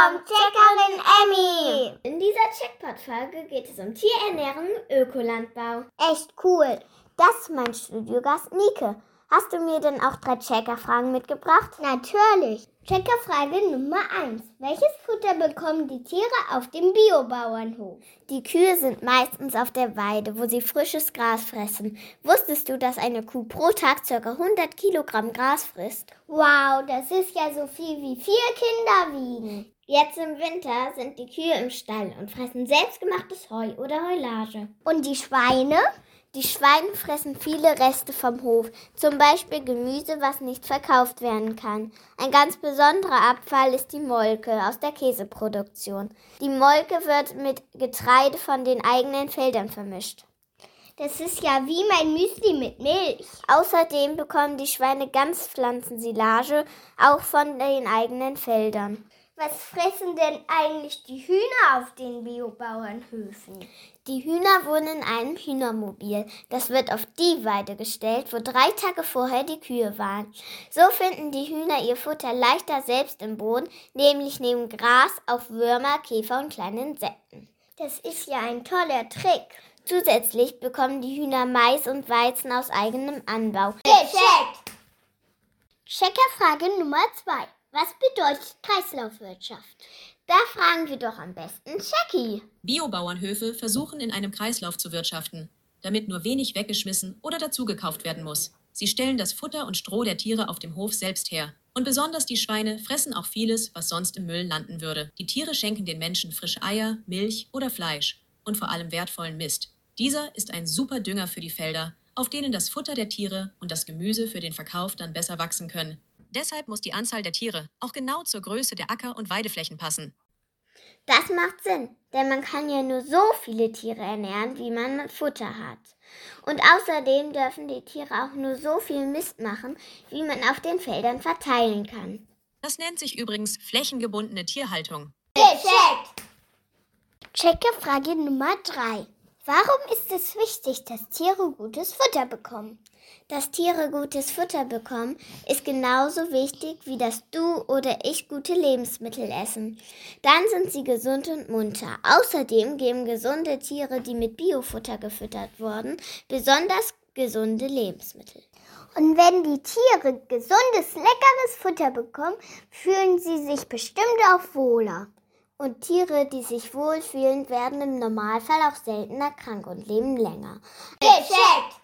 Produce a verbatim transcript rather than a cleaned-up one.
vom Checkerin Emmy. In dieser Checkpot-Folge geht es um Tierernährung und Ökolandbau. Echt cool. Das ist mein Studiogast Nike. Hast du mir denn auch drei Checkerfragen mitgebracht? Natürlich. Checkerfrage Nummer eins. Welches Futter bekommen die Tiere auf dem Biobauernhof? Die Kühe sind meistens auf der Weide, wo sie frisches Gras fressen. Wusstest du, dass eine Kuh pro Tag ca. hundert Kilogramm Gras frisst? Wow, das ist ja so viel wie vier Kinder wiegen. Jetzt im Winter sind die Kühe im Stall und fressen selbstgemachtes Heu oder Heulage. Und die Schweine? Die Schweine fressen viele Reste vom Hof, zum Beispiel Gemüse, was nicht verkauft werden kann. Ein ganz besonderer Abfall ist die Molke aus der Käseproduktion. Die Molke wird mit Getreide von den eigenen Feldern vermischt. Das ist ja wie mein Müsli mit Milch. Außerdem bekommen die Schweine Ganzpflanzensilage, auch von den eigenen Feldern. Was fressen denn eigentlich die Hühner auf den Biobauernhöfen? Die Hühner wohnen in einem Hühnermobil. Das wird auf die Weide gestellt, wo drei Tage vorher die Kühe waren. So finden die Hühner ihr Futter leichter selbst im Boden, nämlich neben Gras auf Würmer, Käfer und kleine Insekten. Das ist ja ein toller Trick. Zusätzlich bekommen die Hühner Mais und Weizen aus eigenem Anbau. Gecheckt! Checkerfrage Nummer zwei. Was bedeutet Kreislaufwirtschaft? Da fragen wir doch am besten Jackie. Biobauernhöfe versuchen in einem Kreislauf zu wirtschaften, damit nur wenig weggeschmissen oder dazugekauft werden muss. Sie stellen das Futter und Stroh der Tiere auf dem Hof selbst her. Und besonders die Schweine fressen auch vieles, was sonst im Müll landen würde. Die Tiere schenken den Menschen frische Eier, Milch oder Fleisch und vor allem wertvollen Mist. Dieser ist ein super Dünger für die Felder, auf denen das Futter der Tiere und das Gemüse für den Verkauf dann besser wachsen können. Deshalb muss die Anzahl der Tiere auch genau zur Größe der Acker- und Weideflächen passen. Das macht Sinn, denn man kann ja nur so viele Tiere ernähren, wie man Futter hat. Und außerdem dürfen die Tiere auch nur so viel Mist machen, wie man auf den Feldern verteilen kann. Das nennt sich übrigens flächengebundene Tierhaltung. Gecheckt! Checkerfrage Nummer drei. Warum ist es wichtig, dass Tiere gutes Futter bekommen? Dass Tiere gutes Futter bekommen, ist genauso wichtig, wie dass du oder ich gute Lebensmittel essen. Dann sind sie gesund und munter. Außerdem geben gesunde Tiere, die mit Biofutter gefüttert wurden, besonders gesunde Lebensmittel. Und wenn die Tiere gesundes, leckeres Futter bekommen, fühlen sie sich bestimmt auch wohler. Und Tiere, die sich wohlfühlen, werden im Normalfall auch seltener krank und leben länger. Gecheckt!